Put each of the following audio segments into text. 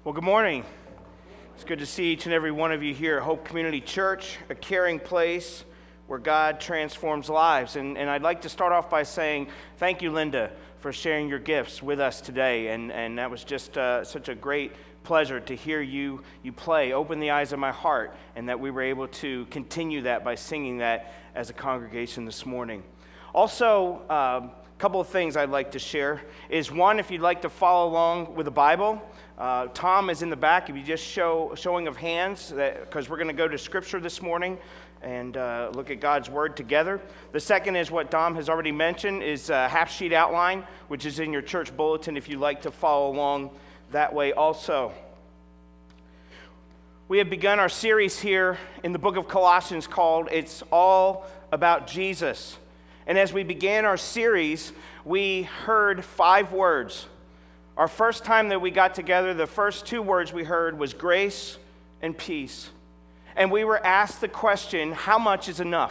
Well, good morning. It's good to see each and every one of you here at Hope Community Church, a caring place where God transforms lives. And I'd like to start off by saying thank you, Linda, for sharing your gifts with us today. And that was just such a great pleasure to hear you play, Open the Eyes of My Heart, and that we were able to continue that by singing that as a congregation this morning. Also, a couple of things I'd like to share is one, if you'd like to follow along with the Bible, Tom is in the back. If you just showing of hands, because we're going to go to Scripture this morning and look at God's Word together. The second is what Dom has already mentioned, is a half-sheet outline, which is in your church bulletin if you'd like to follow along that way also. We have begun our series here in the book of Colossians called It's All About Jesus. And as we began our series, we heard 5 words. Our first time that we got together, the first 2 words we heard was grace and peace. And we were asked the question, how much is enough?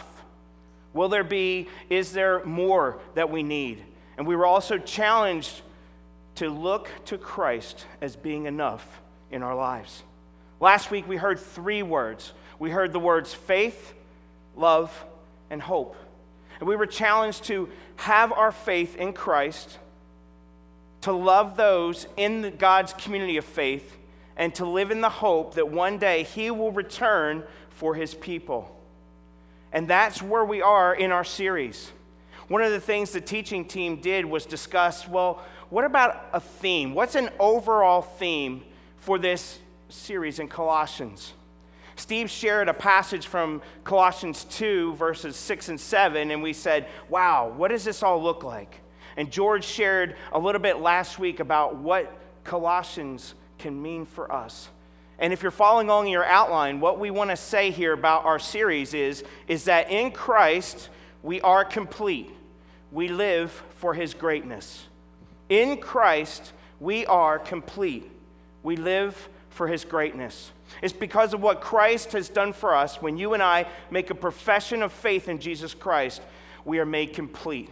Is there more that we need? And we were also challenged to look to Christ as being enough in our lives. Last week we heard 3 words. We heard the words faith, love, and hope. And we were challenged to have our faith in Christ, to love those in God's community of faith, and to live in the hope that one day He will return for His people. And that's where we are in our series. One of the things the teaching team did was discuss, well, what about a theme? What's an overall theme for this series in Colossians? Steve shared a passage from Colossians 2, verses 6 and 7, and we said, wow, what does this all look like? And George shared a little bit last week about what Colossians can mean for us. And if you're following along in your outline, what we want to say here about our series is that in Christ, we are complete. We live for His greatness. In Christ, we are complete. We live for His greatness. It's because of what Christ has done for us. When you and I make a profession of faith in Jesus Christ, we are made complete.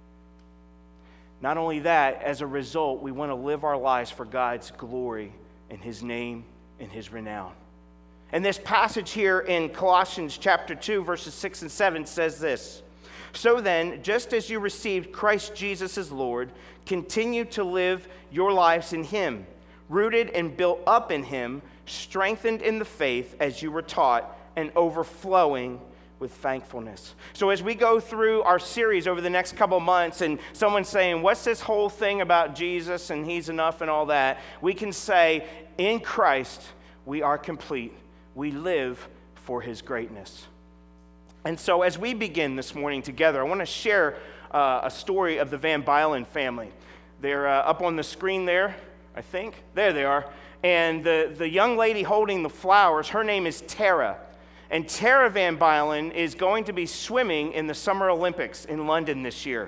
Not only that, as a result, we want to live our lives for God's glory and His name and His renown. And this passage here in Colossians chapter 2, verses 6 and 7 says this: So then, just as you received Christ Jesus as Lord, continue to live your lives in Him, rooted and built up in Him, strengthened in the faith as you were taught, and overflowing with thankfulness. So as we go through our series over the next couple months, and someone's saying, what's this whole thing about Jesus and He's enough and all that, we can say, in Christ, we are complete. We live for His greatness. And so as we begin this morning together, I want to share a story of the Van Bylen family. They're up on the screen there, I think. There they are. And the young lady holding the flowers, her name is Tara. And Tara Van Bylen is going to be swimming in the Summer Olympics in London this year.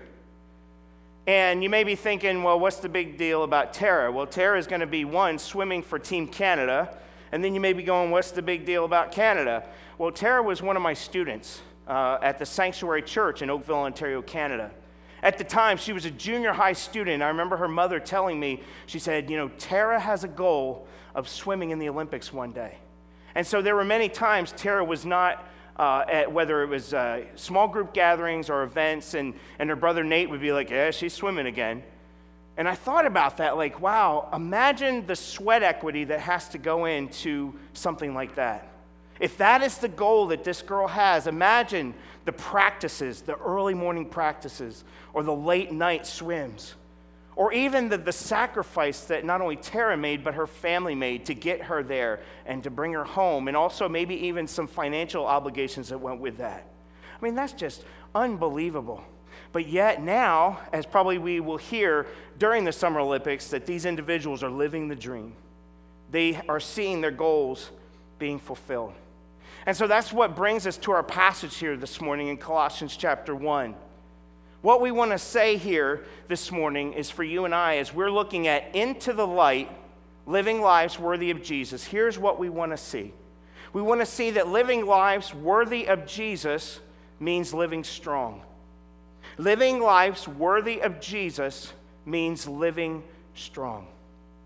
And you may be thinking, well, what's the big deal about Tara? Well, Tara is going to be, one, swimming for Team Canada. And then you may be going, what's the big deal about Canada? Well, Tara was one of my students at the Sanctuary Church in Oakville, Ontario, Canada. At the time, she was a junior high student. I remember her mother telling me, she said, Tara has a goal of swimming in the Olympics one day. And so there were many times Tara was not at, whether it was small group gatherings or events, and her brother Nate would be like, yeah, she's swimming again. And I thought about that, like, wow, imagine the sweat equity that has to go into something like that. If that is the goal that this girl has, imagine the practices, the early morning practices, or the late night swims, or even the sacrifice that not only Tara made, but her family made to get her there and to bring her home, and also maybe even some financial obligations that went with that. I mean, that's just unbelievable. But yet now, as probably we will hear during the Summer Olympics, that these individuals are living the dream. They are seeing their goals being fulfilled. And so that's what brings us to our passage here this morning in Colossians chapter 1. What we want to say here this morning is for you and I, as we're looking at into the light, living lives worthy of Jesus, here's what we want to see. We want to see that living lives worthy of Jesus means living strong. Living lives worthy of Jesus means living strong.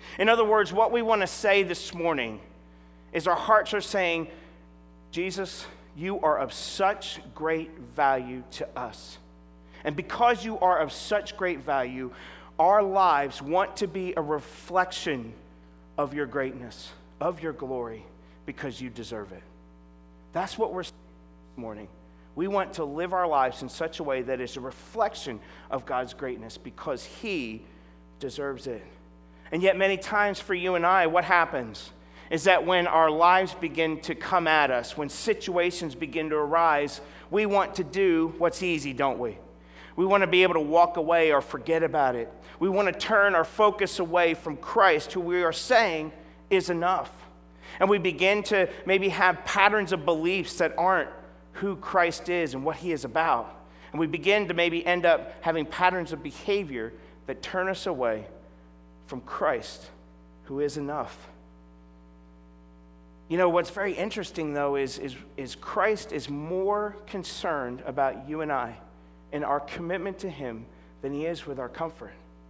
In other words, what we want to say this morning is our hearts are saying, Jesus, you are of such great value to us. And because you are of such great value, our lives want to be a reflection of your greatness, of your glory, because you deserve it. That's what we're saying this morning. We want to live our lives in such a way that is a reflection of God's greatness because He deserves it. And yet many times for you and I, what happens is that when our lives begin to come at us, when situations begin to arise, we want to do what's easy, don't we? We want to be able to walk away or forget about it. We want to turn our focus away from Christ, who we are saying is enough. And we begin to maybe have patterns of beliefs that aren't who Christ is and what He is about. And we begin to maybe end up having patterns of behavior that turn us away from Christ, who is enough. You know, what's very interesting, though, is Christ is more concerned about you and I and our commitment to Him than He is with our comfort.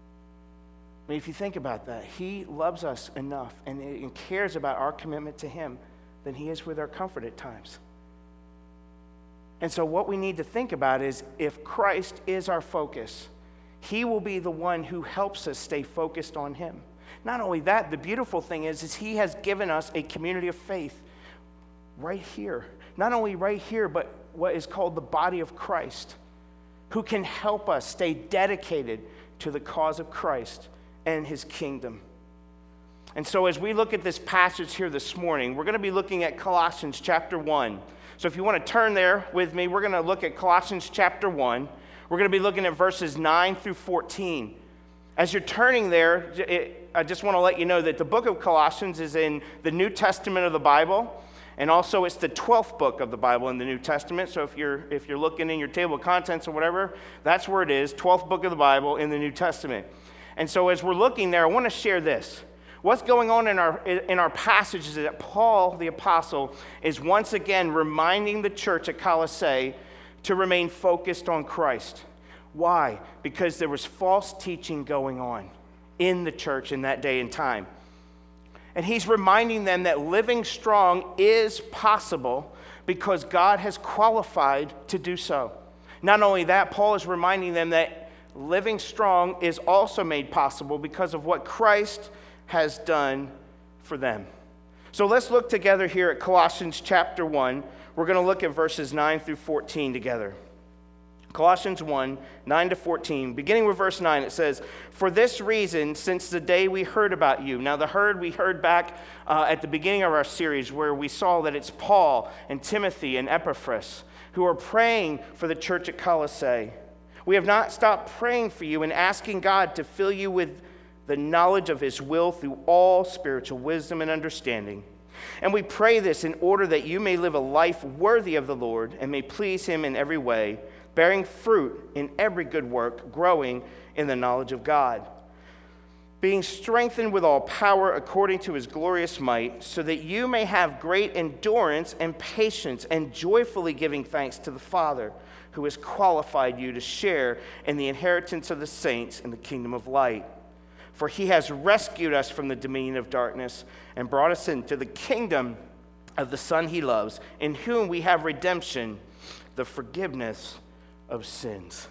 I mean, if you think about that, He loves us enough and cares about our commitment to Him than He is with our comfort at times. And so what we need to think about is if Christ is our focus, He will be the one who helps us stay focused on Him. Not only that, the beautiful thing is He has given us a community of faith right here. Not only right here, but what is called the body of Christ, who can help us stay dedicated to the cause of Christ and His kingdom. And so as we look at this passage here this morning, we're going to be looking at Colossians chapter 1. So if you want to turn there with me, we're going to look at Colossians chapter 1. We're going to be looking at verses 9 through 14. As you're turning there, I just want to let you know that the book of Colossians is in the New Testament of the Bible, and also it's the 12th book of the Bible in the New Testament. So if you're looking in your table of contents or whatever, that's where it is, 12th book of the Bible in the New Testament. And so as we're looking there, I want to share this. What's going on in our passage is that Paul, the apostle, is once again reminding the church at Colossae to remain focused on Christ. Why? Because there was false teaching going on in the church in that day and time. And he's reminding them that living strong is possible because God has qualified to do so. Not only that, Paul is reminding them that living strong is also made possible because of what Christ has done for them. So let's look together here at Colossians chapter 1. We're going to look at verses 9 through 14 together. Colossians 1, 9 to 14. Beginning with verse 9, it says, "For this reason, since the day we heard about you." Now, we heard back at the beginning of our series where we saw that it's Paul and Timothy and Epaphras who are praying for the church at Colossae. "We have not stopped praying for you and asking God to fill you with the knowledge of His will through all spiritual wisdom and understanding. And we pray this in order that you may live a life worthy of the Lord and may please Him in every way, bearing fruit in every good work, growing in the knowledge of God, being strengthened with all power according to His glorious might, so that you may have great endurance and patience, and joyfully giving thanks to the Father, who has qualified you to share in the inheritance of the saints in the kingdom of light. For He has rescued us from the dominion of darkness and brought us into the kingdom of the Son He loves, in whom we have redemption, the forgiveness of sins."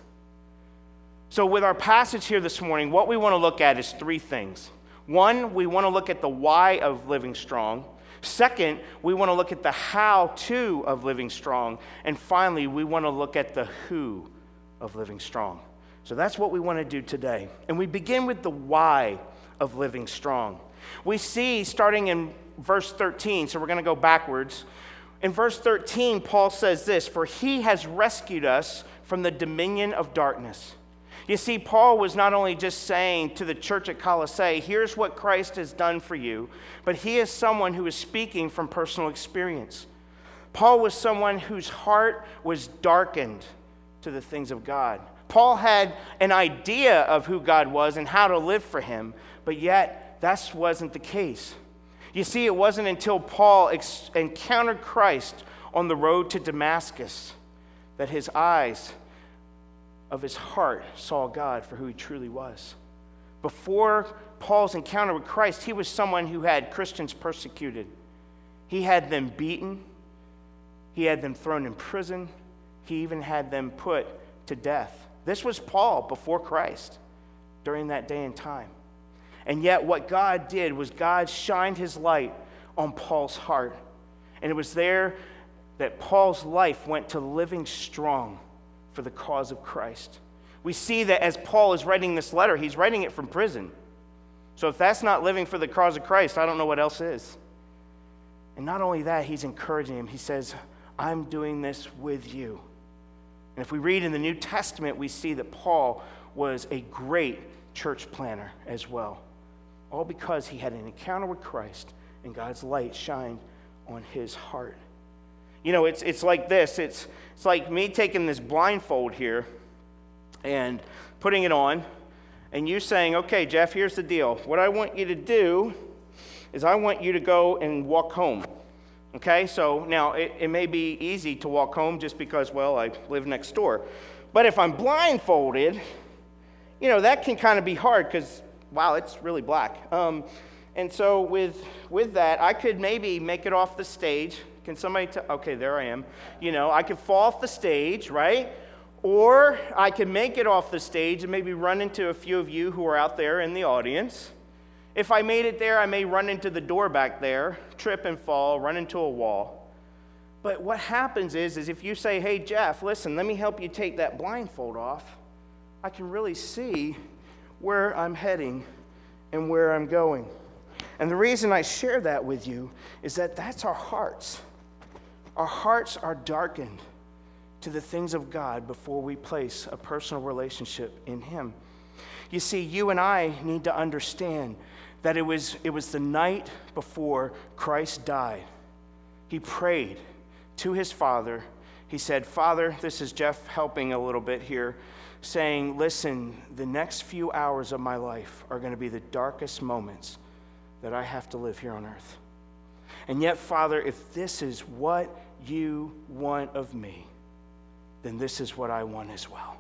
So with our passage here this morning, what we want to look at is three things. One, we want to look at the why of living strong. Second, we want to look at the how-to of living strong. And finally, we want to look at the who of living strong. So that's what we want to do today. And we begin with the why of living strong. We see, starting in verse 13, so we're going to go backwards. In verse 13, Paul says this, "For He has rescued us from the dominion of darkness." You see, Paul was not only just saying to the church at Colossae, here's what Christ has done for you, but he is someone who is speaking from personal experience. Paul was someone whose heart was darkened to the things of God. Paul had an idea of who God was and how to live for Him, but yet that wasn't the case. You see, it wasn't until Paul encountered Christ on the road to Damascus that his eyes of his heart saw God for who He truly was. Before Paul's encounter with Christ, he was someone who had Christians persecuted. He had them beaten. He had them thrown in prison. He even had them put to death. This was Paul before Christ during that day and time. And yet what God did was God shined his light on Paul's heart. And it was there that Paul's life went to living strong for the cause of Christ. We see that as Paul is writing this letter, he's writing it from prison. So if that's not living for the cause of Christ, I don't know what else is. And not only that, he's encouraging him. He says, I'm doing this with you. And if we read in the New Testament, we see that Paul was a great church planner as well. All because he had an encounter with Christ and God's light shined on his heart. You know, it's like this. It's like me taking this blindfold here and putting it on, and you saying, okay, Jeff, here's the deal. What I want you to do is I want you to go and walk home. Okay, so now it may be easy to walk home just because, well, I live next door. But if I'm blindfolded, you know, that can kind of be hard because, wow, it's really black. And so with that, I could maybe make it off the stage. Can somebody okay, there I am. You know, I could fall off the stage, right? Or I could make it off the stage and maybe run into a few of you who are out there in the audience. If I made it there, I may run into the door back there, trip and fall, run into a wall. But what happens is if you say, hey, Jeff, listen, let me help you take that blindfold off, I can really see where I'm heading and where I'm going. And the reason I share that with you is that that's our hearts. Our hearts are darkened to the things of God before we place a personal relationship in Him. You see, you and I need to understand that it was the night before Christ died. He prayed to his Father. He said, Father, this is Jeff helping a little bit here, saying, listen, the next few hours of my life are going to be the darkest moments that I have to live here on earth. And yet, Father, if this is what you want of me, then this is what I want as well.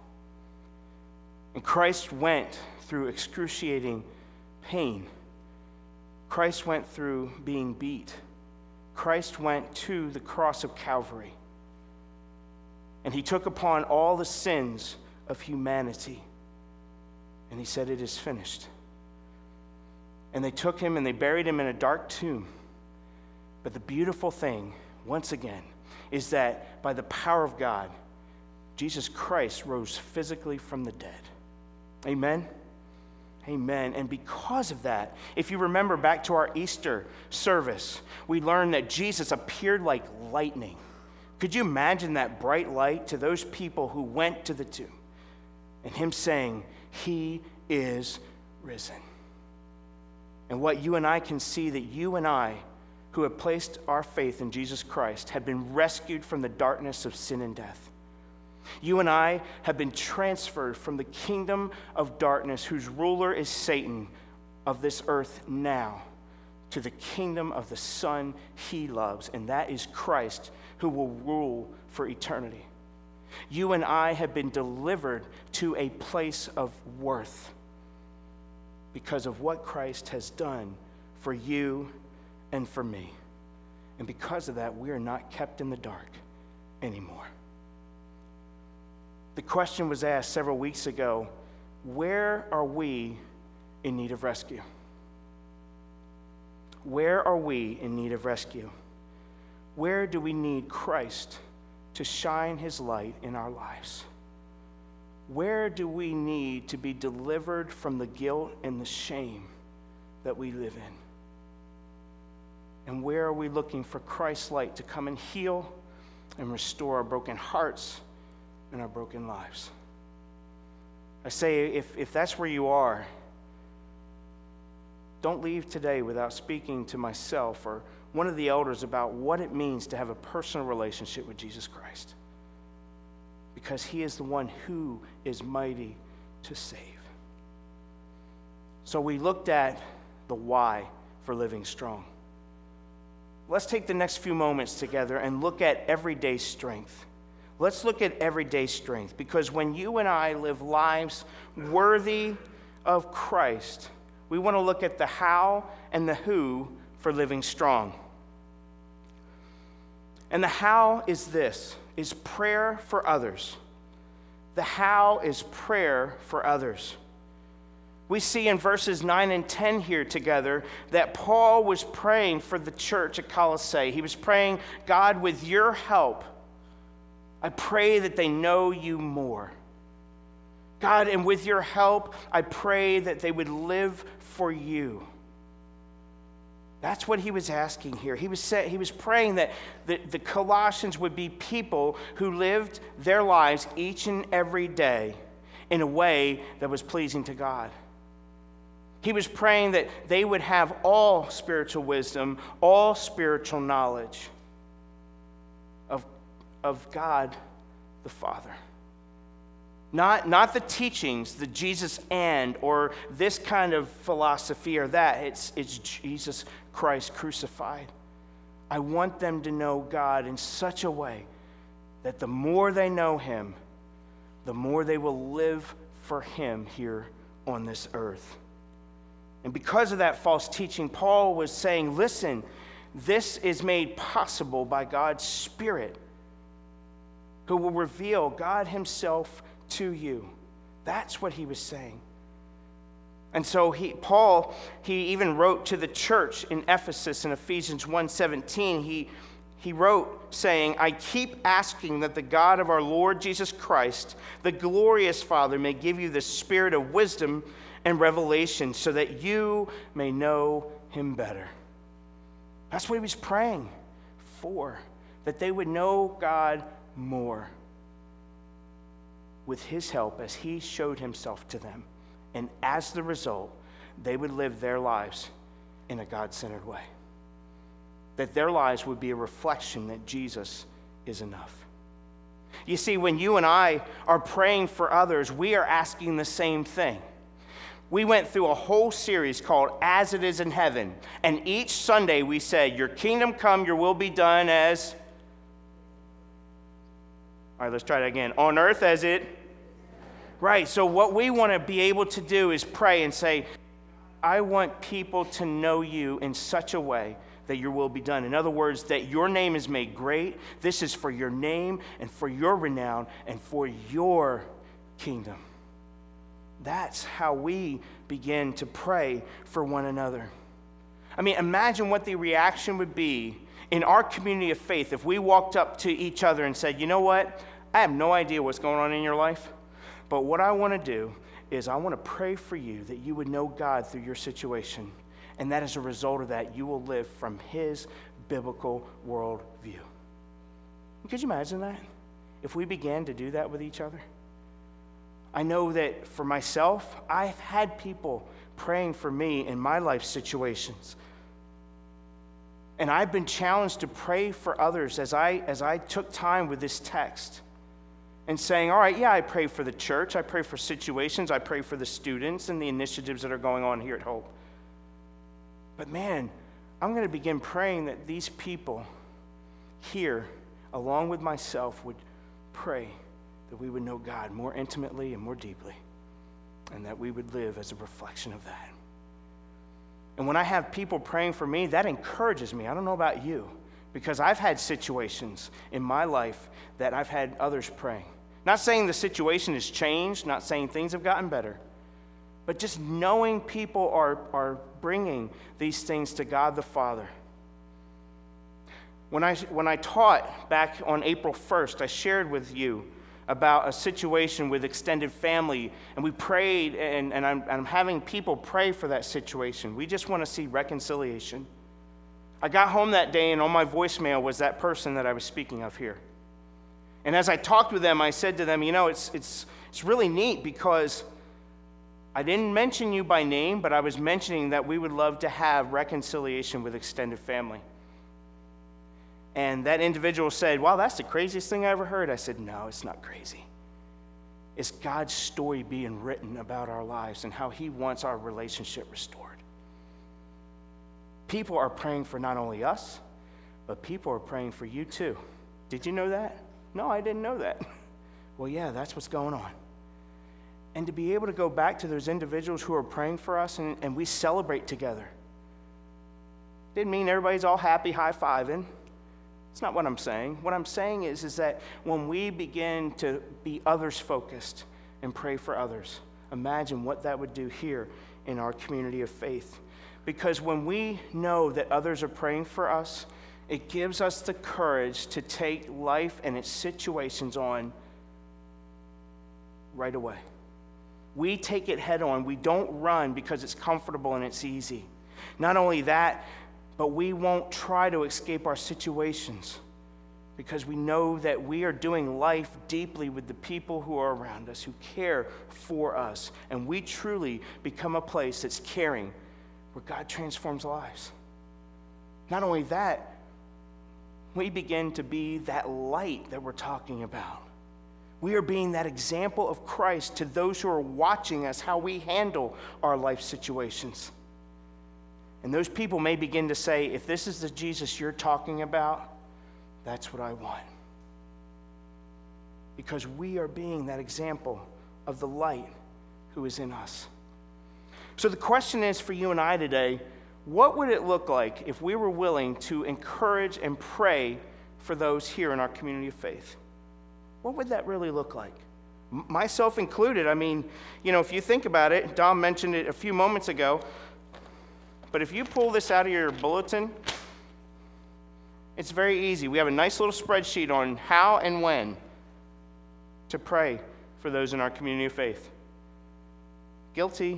And Christ went through excruciating pain. Christ went through being beat. Christ went to the cross of Calvary. And he took upon all the sins of humanity. And he said, it is finished. And they took him and they buried him in a dark tomb. But the beautiful thing, once again, is that by the power of God, Jesus Christ rose physically from the dead. Amen? Amen. And because of that, if you remember back to our Easter service, we learned that Jesus appeared like lightning. Could you imagine that bright light to those people who went to the tomb? And him saying, he is risen. And what you and I can see, that you and I, who have placed our faith in Jesus Christ, have been rescued from the darkness of sin and death. You and I have been transferred from the kingdom of darkness, whose ruler is Satan, of this earth now, to the kingdom of the Son he loves, and that is Christ, who will rule for eternity. You and I have been delivered to a place of worth because of what Christ has done for you and for me. And because of that, we are not kept in the dark anymore. The question was asked several weeks ago, where are we in need of rescue? Where are we in need of rescue? Where do we need Christ to shine his light in our lives? Where do we need to be delivered from the guilt and the shame that we live in? And where are we looking for Christ's light to come and heal and restore our broken hearts and our broken lives? I say, if that's where you are, don't leave today without speaking to myself or one of the elders about what it means to have a personal relationship with Jesus Christ. Because he is the one who is mighty to save. So we looked at the why for living strong. Let's take the next few moments together and look at everyday strength. Let's look at everyday strength, because when you and I live lives worthy of Christ, we want to look at the how and the who for living strong. And the how is this, is prayer for others. The how is prayer for others. We see in verses 9 and 10 here together that Paul was praying for the church at Colossae. He was praying, God, with your help, I pray that they know you more. God, and with your help, I pray that they would live for you. That's what he was asking here. He was praying that the Colossians would be people who lived their lives each and every day in a way that was pleasing to God. He was praying that they would have all spiritual wisdom, all spiritual knowledge of God the Father. Not the teachings, the Jesus or this kind of philosophy or that. It's Jesus Christ crucified. I want them to know God in such a way that the more they know him, the more they will live for him here on this earth. And because of that false teaching, Paul was saying, listen, this is made possible by God's Spirit, who will reveal God himself to you. That's what he was saying. And so Paul even wrote to the church in Ephesus in Ephesians 1:17. He wrote saying, I keep asking that the God of our Lord Jesus Christ, the glorious Father, may give you the spirit of wisdom and revelation so that you may know him better. That's what he was praying for, that they would know God more with his help as he showed himself to them. And as the result, they would live their lives in a God-centered way. That their lives would be a reflection that Jesus is enough. You see, when you and I are praying for others, we are asking the same thing. We went through a whole series called As It Is in Heaven. And each Sunday we said, your kingdom come, your will be done as... All right, let's try that again. On earth as it... Right, so what we want to be able to do is pray and say, I want people to know you in such a way that your will be done. In other words, that your name is made great. This is for your name and for your renown and for your kingdom. That's how we begin to pray for one another. I mean, imagine what the reaction would be in our community of faith if we walked up to each other and said, you know what? I have no idea what's going on in your life, but what I want to do is I want to pray for you that you would know God through your situation. And that as a result of that, you will live from his biblical worldview. Could you imagine that? If we began to do that with each other? I know that for myself, I've had people praying for me in my life situations. And I've been challenged to pray for others as I took time with this text and saying, all right, yeah, I pray for the church, I pray for situations, I pray for the students and the initiatives that are going on here at Hope. But man, I'm going to begin praying that these people here, along with myself, would pray that we would know God more intimately and more deeply, and that we would live as a reflection of that. And when I have people praying for me, that encourages me. I don't know about you, because I've had situations in my life that I've had others praying. Not saying the situation has changed, not saying things have gotten better, but just knowing people are bringing these things to God the Father. When I taught back on April 1st, I shared with you about a situation with extended family, and we prayed, and I'm having people pray for that situation. We just want to see reconciliation. I got home that day, and on my voicemail was that person that I was speaking of here. And as I talked with them, I said to them, you know, it's really neat because I didn't mention you by name, but I was mentioning that we would love to have reconciliation with extended family. And that individual said, wow, that's the craziest thing I ever heard. I said, no, it's not crazy. It's God's story being written about our lives and how he wants our relationship restored. People are praying for not only us, but people are praying for you too. Did you know that? No, I didn't know that. Well, yeah, that's what's going on. and to be able to go back to those individuals who are praying for us and we celebrate together. Didn't mean everybody's all happy high-fiving. It's not what I'm saying. What I'm saying is that when we begin to be others-focused and pray for others, imagine what that would do here in our community of faith. Because when we know that others are praying for us, it gives us the courage to take life and its situations on right away. We take it head on. We don't run because it's comfortable and it's easy. Not only that, but we won't try to escape our situations because we know that we are doing life deeply with the people who are around us, who care for us. And we truly become a place that's caring, where God transforms lives. Not only that, we begin to be that light that we're talking about. We are being that example of Christ to those who are watching us, how we handle our life situations. And those people may begin to say, if this is the Jesus you're talking about, that's what I want. Because we are being that example of the light who is in us. So the question is for you and I today, what would it look like if we were willing to encourage and pray for those here in our community of faith? What would that really look like? Myself included. I mean, if you think about it, Dom mentioned it a few moments ago, but if you pull this out of your bulletin, it's very easy. We have a nice little spreadsheet on how and when to pray for those in our community of faith. Guilty.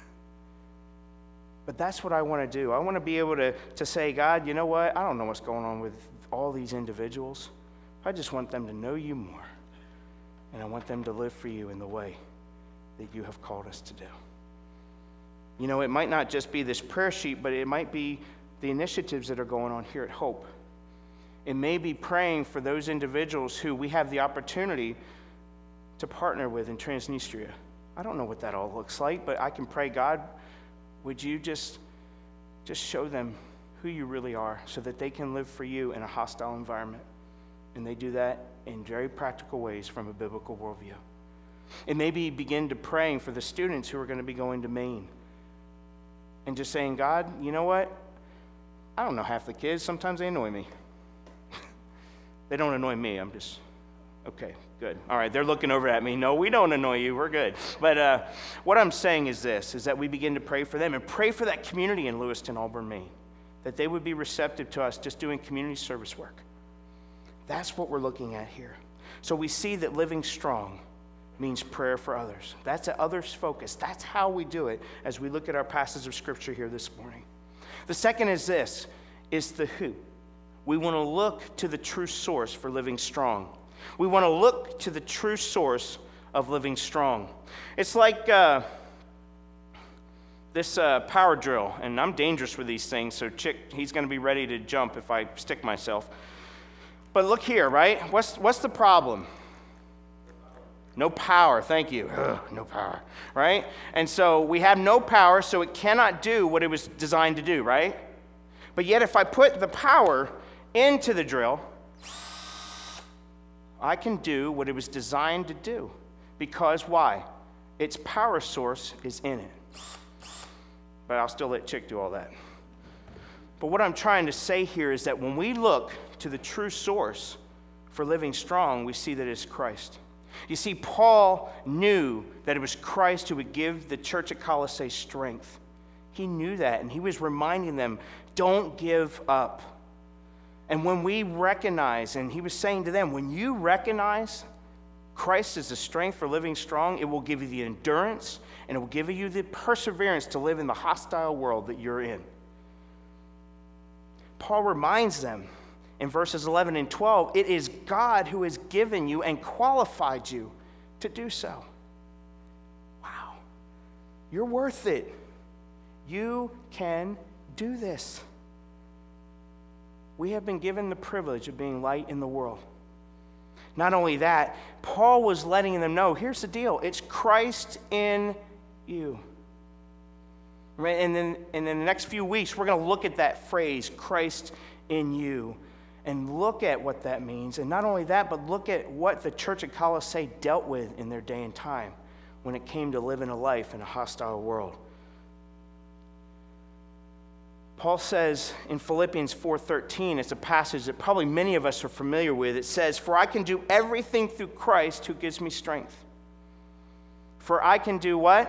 But that's what I want to do. I want to be able to say, God, you know what? I don't know what's going on with all these individuals. I just want them to know you more. And I want them to live for you in the way that you have called us to do. It might not just be this prayer sheet, but it might be the initiatives that are going on here at Hope. It may be praying for those individuals who we have the opportunity to partner with in Transnistria. I don't know what that all looks like, but I can pray, God, would you just show them who you really are so that they can live for you in a hostile environment. And they do that in very practical ways from a biblical worldview. It may be begin to praying for the students who are going to be going to Maine. And just saying, God, you know what? I don't know half the kids. Sometimes they annoy me. They don't annoy me. I'm just, okay, good. All right, they're looking over at me. No, we don't annoy you. We're good. But what I'm saying is this, is that we begin to pray for them and pray for that community in Lewiston, Auburn, Maine, that they would be receptive to us just doing community service work. That's what we're looking at here. So we see that living strong means prayer for others. That's an others focus. That's how we do it as we look at our passage of Scripture here this morning. The second is this, is the who. We want to look to the true source for living strong. We want to look to the true source of living strong. It's like this power drill, and I'm dangerous with these things, so Chick, he's going to be ready to jump if I stick myself. But look here, right? What's the problem? No power, thank you. No power, right? And so we have no power, so it cannot do what it was designed to do, right? But yet if I put the power into the drill, I can do what it was designed to do. Because why? Its power source is in it. But I'll still let Chick do all that. But what I'm trying to say here is that when we look to the true source for living strong, we see that it's Christ. You see, Paul knew that it was Christ who would give the church at Colossae strength. He knew that, and he was reminding them, don't give up. And when we recognize, and he was saying to them, when you recognize Christ as the strength for living strong, it will give you the endurance, and it will give you the perseverance to live in the hostile world that you're in. Paul reminds them in verses 11 and 12, it is God who has given you and qualified you to do so. Wow. You're worth it. You can do this. We have been given the privilege of being light in the world. Not only that, Paul was letting them know, here's the deal, it's Christ in you. Right? And then in the next few weeks, we're going to look at that phrase, Christ in you, and look at what that means. And not only that, but look at what the church at Colossae dealt with in their day and time. when it came to living a life in a hostile world. Paul says in Philippians 4:13, it's a passage that probably many of us are familiar with. It says, "For I can do everything through Christ who gives me strength." For I can do what?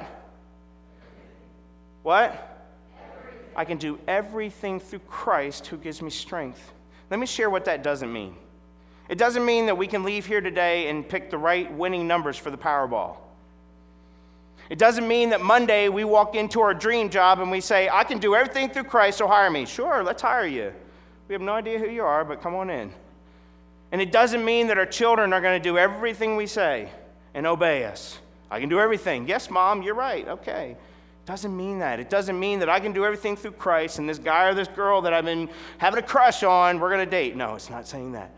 What? I can do everything through Christ who gives me strength. Let me share what that doesn't mean. It doesn't mean that we can leave here today and pick the right winning numbers for the Powerball. It doesn't mean that Monday we walk into our dream job and we say, I can do everything through Christ, so hire me. Sure, let's hire you. We have no idea who you are, but come on in. And it doesn't mean that our children are going to do everything we say and obey us. I can do everything. Yes, Mom, you're right. Okay. It doesn't mean that. It doesn't mean that I can do everything through Christ and this guy or this girl that I've been having a crush on, we're going to date. No, it's not saying that.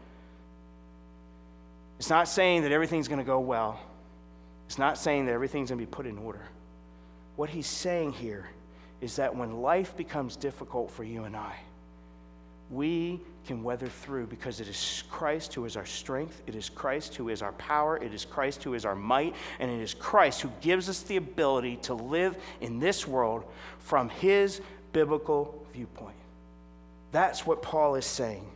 It's not saying that everything's going to go well. It's not saying that everything's going to be put in order. What he's saying here is that when life becomes difficult for you and I, we can weather through because it is Christ who is our strength, it is Christ who is our power, it is Christ who is our might, and it is Christ who gives us the ability to live in this world from his biblical viewpoint. That's what Paul is saying.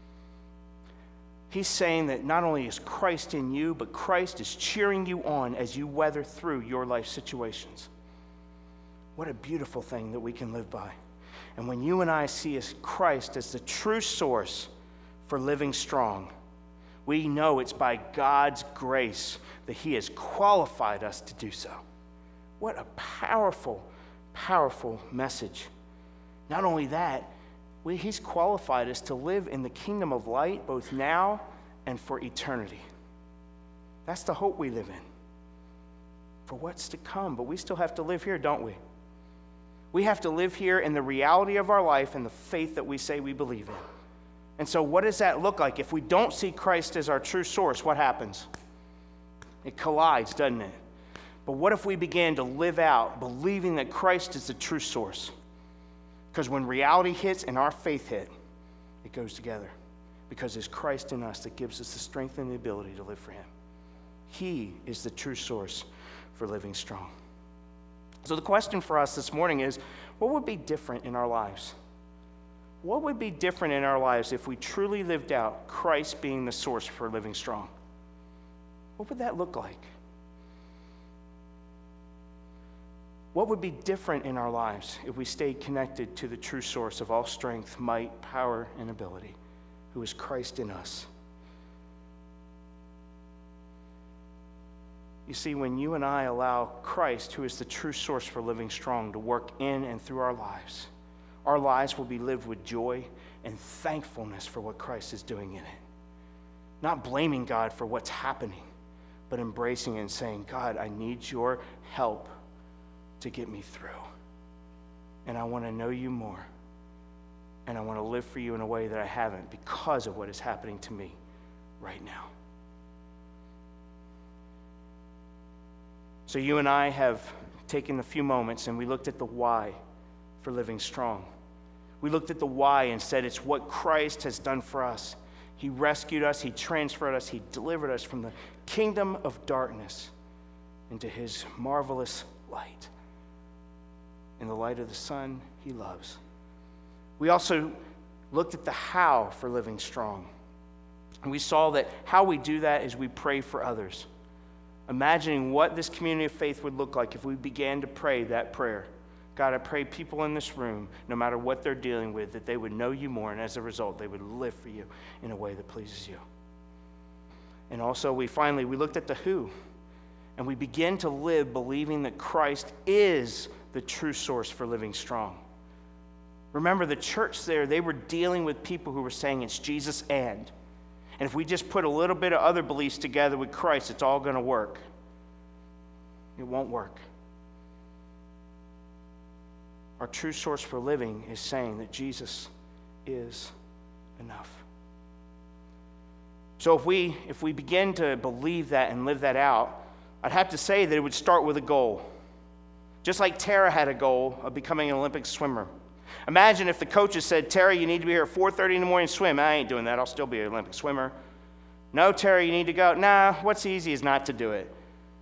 He's saying that not only is Christ in you, but Christ is cheering you on as you weather through your life situations. What a beautiful thing that we can live by. And when you and I see Christ as the true source for living strong, we know it's by God's grace that he has qualified us to do so. What a powerful, powerful message. Not only that, he's qualified us to live in the kingdom of light both now and for eternity. That's the hope we live in for what's to come. But we still have to live here, don't we? We have to live here in the reality of our life and the faith that we say we believe in. And so what does that look like? If we don't see Christ as our true source, what happens? It collides, doesn't it? But what if we began to live out believing that Christ is the true source? Because when reality hits and our faith hit, it goes together. Because it's Christ in us that gives us the strength and the ability to live for him. He is the true source for living strong. So the question for us this morning is, what would be different in our lives? What would be different in our lives if we truly lived out Christ being the source for living strong? What would that look like? What would be different in our lives if we stayed connected to the true source of all strength, might, power, and ability, who is Christ in us? You see, when you and I allow Christ, who is the true source for living strong, to work in and through our lives will be lived with joy and thankfulness for what Christ is doing in it. Not blaming God for what's happening, but embracing and saying, God, I need your help to get me through. And I want to know you more. And I want to live for you in a way that I haven't because of what is happening to me right now. So you and I have taken a few moments and we looked at the why for living strong. We looked at the why and said it's what Christ has done for us. He rescued us, he transferred us, he delivered us from the kingdom of darkness into his marvelous light. In the light of the Son he loves. We also looked at the how for living strong. And we saw that how we do that is we pray for others. Imagining what this community of faith would look like if we began to pray that prayer. God, I pray people in this room, no matter what they're dealing with, that they would know you more, and as a result, they would live for you in a way that pleases you. And also, we looked at the who, and we begin to live believing that Christ is the true source for living strong. Remember, the church there, they were dealing with people who were saying it's Jesus and if we just put a little bit of other beliefs together with Christ, it's all going to work. It won't work. Our true source for living is saying that Jesus is enough. So if we begin to believe that and live that out, I'd have to say that it would start with a goal. Just like Tara had a goal of becoming an Olympic swimmer. Imagine if the coaches said, Tara, you need to be here at 4:30 in the morning to swim. I ain't doing that. I'll still be an Olympic swimmer. No, Tara, you need to go. Nah, what's easy is not to do it.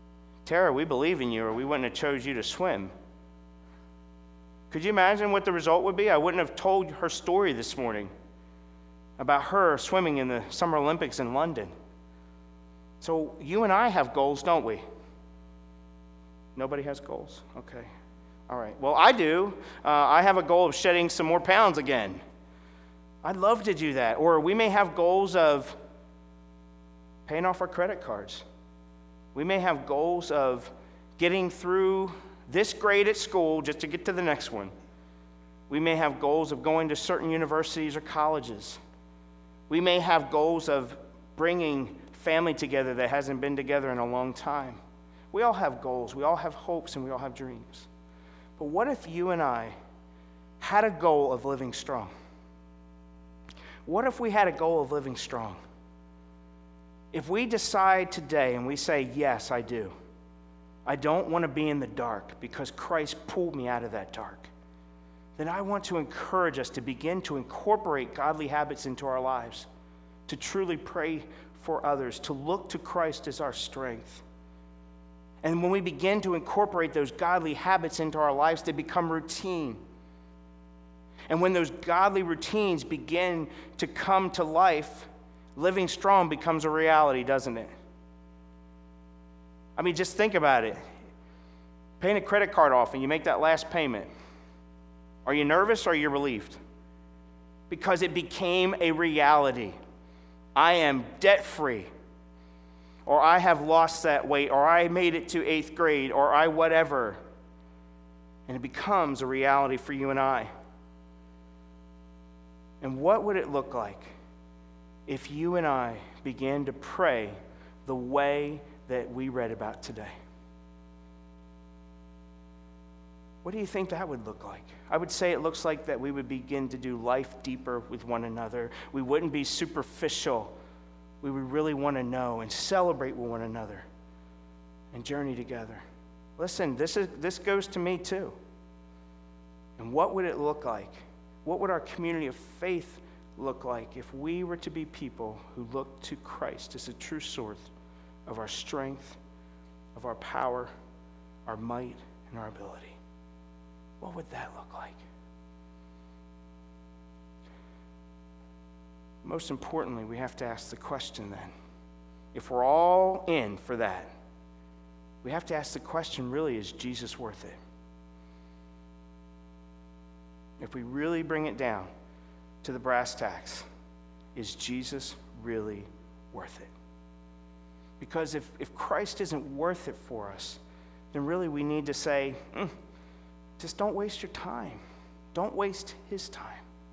Tara, we believe in you, or we wouldn't have chose you to swim. Could you imagine what the result would be? I wouldn't have told her story this morning about her swimming in the Summer Olympics in London. So you and I have goals, don't we? Nobody has goals? Okay. All right. Well, I do. I have a goal of shedding some more pounds again. I'd love to do that. Or we may have goals of paying off our credit cards. We may have goals of getting through this grade at school just to get to the next one. We may have goals of going to certain universities or colleges. We may have goals of bringing family together that hasn't been together in a long time. We all have goals. We all have hopes, and we all have dreams. But what if you and I had a goal of living strong? What if we had a goal of living strong? If we decide today and we say, yes, I do. I don't want to be in the dark because Christ pulled me out of that dark. Then I want to encourage us to begin to incorporate godly habits into our lives, to truly pray for others, to look to Christ as our strength. And when we begin to incorporate those godly habits into our lives, they become routine. And when those godly routines begin to come to life, living strong becomes a reality, doesn't it? I mean, just think about it. Paying a credit card off and you make that last payment. Are you nervous or are you relieved? Because it became a reality. I am debt-free. Or I have lost that weight, or I made it to 8th grade, or I whatever. And it becomes a reality for you and I. And what would it look like if you and I began to pray the way that we read about today? What do you think that would look like? I would say it looks like that we would begin to do life deeper with one another. We wouldn't be superficial. We would really want to know and celebrate with one another and journey together. Listen, this goes to me too. And what would it look like? What would our community of faith look like if we were to be people who look to Christ as the true source of our strength, of our power, our might, and our ability? What would that look like? Most importantly, we have to ask the question then, if we're all in for that, we have to ask the question, really, is Jesus worth it? If we really bring it down to the brass tacks, is Jesus really worth it? Because if Christ isn't worth it for us, then really we need to say, just don't waste your time. Don't waste his time.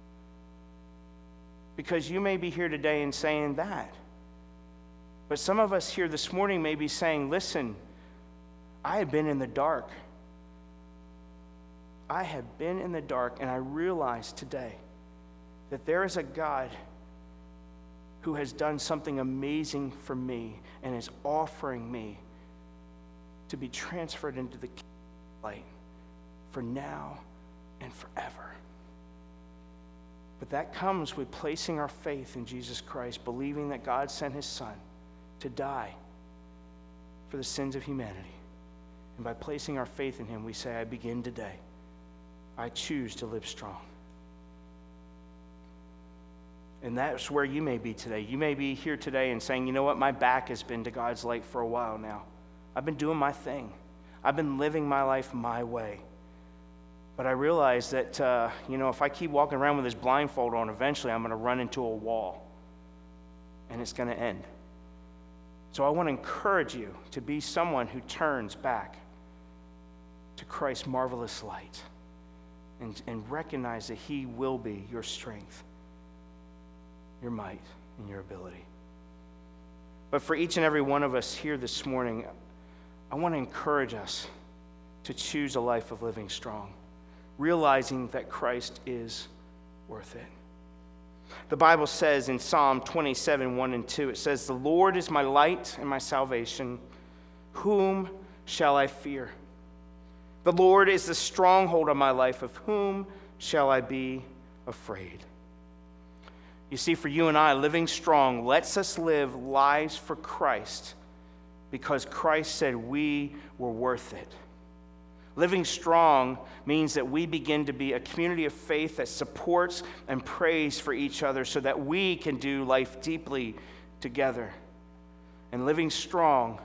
Because you may be here today and saying that. But some of us here this morning may be saying, listen, I have been in the dark. I have been in the dark, and I realize today that there is a God who has done something amazing for me and is offering me to be transferred into the light for now and forever. But that comes with placing our faith in Jesus Christ, believing that God sent his Son to die for the sins of humanity. And by placing our faith in him, we say, I begin today. I choose to live strong. And that's where you may be today. You may be here today and saying, you know what, my back has been to God's light for a while now. I've been doing my thing. I've been living my life my way. But I realize that, if I keep walking around with this blindfold on, eventually I'm going to run into a wall. And it's going to end. So I want to encourage you to be someone who turns back to Christ's marvelous light and recognize that he will be your strength, your might, and your ability. But for each and every one of us here this morning, I want to encourage us to choose a life of living strong, realizing that Christ is worth it. The Bible says in Psalm 27, 1 and 2, it says, the Lord is my light and my salvation. Whom shall I fear? The Lord is the stronghold of my life. Of whom shall I be afraid? You see, for you and I, living strong lets us live lives for Christ because Christ said we were worth it. Living strong means that we begin to be a community of faith that supports and prays for each other so that we can do life deeply together. And living strong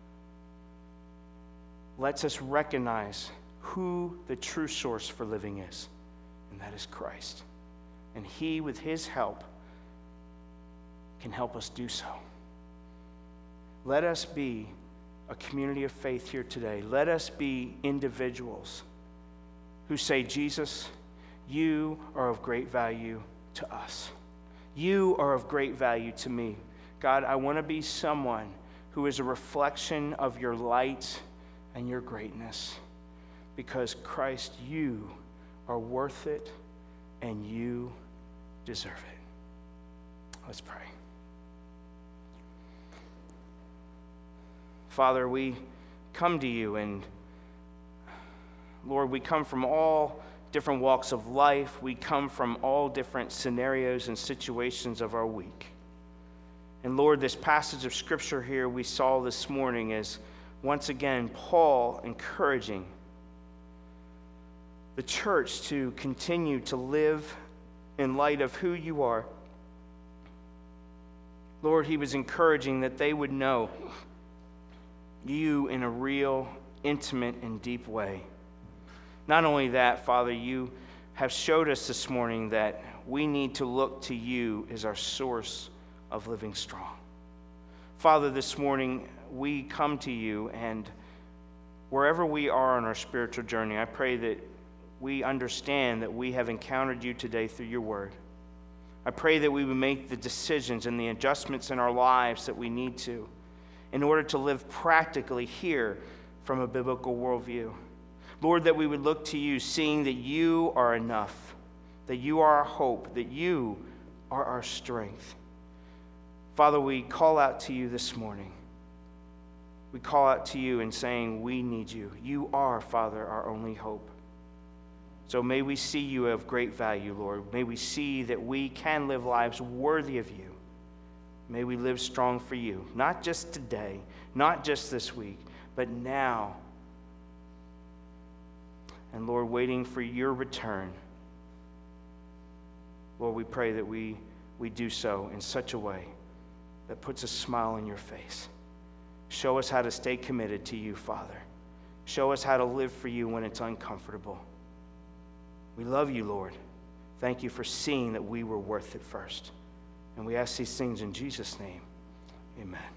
lets us recognize who the true source for living is, and that is Christ. And he, with his help, can help us do so. Let us be a community of faith here today. Let us be individuals who say, Jesus, you are of great value to us. You are of great value to me. God, I want to be someone who is a reflection of your light and your greatness, because Christ, you are worth it and you deserve it. Let's pray. Father, we come to you, and Lord, we come from all different walks of life. We come from all different scenarios and situations of our week. And Lord, this passage of Scripture here we saw this morning is once again Paul encouraging the church to continue to live in light of who you are. Lord, he was encouraging that they would know you in a real, intimate, and deep way. Not only that, Father, you have showed us this morning that we need to look to you as our source of living strong. Father, this morning we come to you, and wherever we are on our spiritual journey, I pray that we understand that we have encountered you today through your word. I pray that we would make the decisions and the adjustments in our lives that we need to in order to live practically here from a biblical worldview. Lord, that we would look to you, seeing that you are enough, that you are our hope, that you are our strength. Father, we call out to you this morning. We call out to you and saying, we need you. You are, Father, our only hope. So may we see you of great value, Lord. May we see that we can live lives worthy of you. May we live strong for you, not just today, not just this week, but now. And Lord, waiting for your return. Lord, we pray that we do so in such a way that puts a smile on your face. Show us how to stay committed to you, Father. Show us how to live for you when it's uncomfortable. We love you, Lord. Thank you for seeing that we were worth it first. And we ask these things in Jesus' name. Amen.